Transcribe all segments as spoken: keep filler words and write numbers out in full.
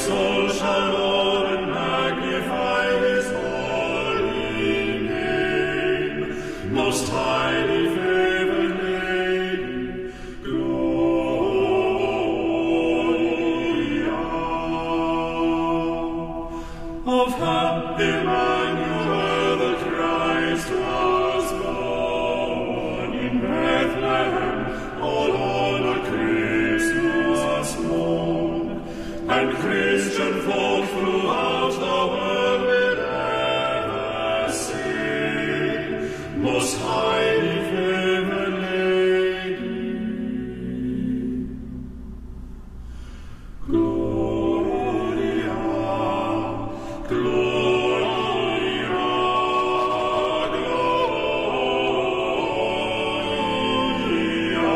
soul shall laud and magnify his holy name. Most highly favored Lady, Gloria. Of her Emmanuel the Christ was born in Bethlehem, all on a Christmas morn, and Christian folk throughout the world will ever sing, most highly favored Lady. Gloria, Gloria, Gloria.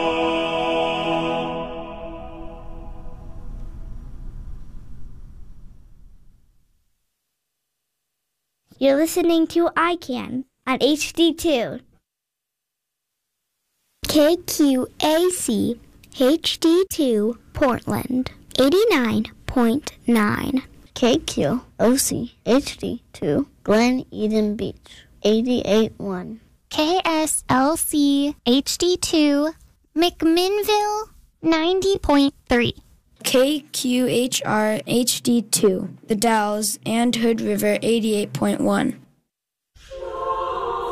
You're listening to I CAN on H D two. K Q A C H D two Portland eighty-nine point nine. K Q O C H D two Glen Eden Beach eighty-eight point one. K S L C H D two McMinnville ninety point three. K Q H R H D two The Dalles and Hood River eighty-eight point one.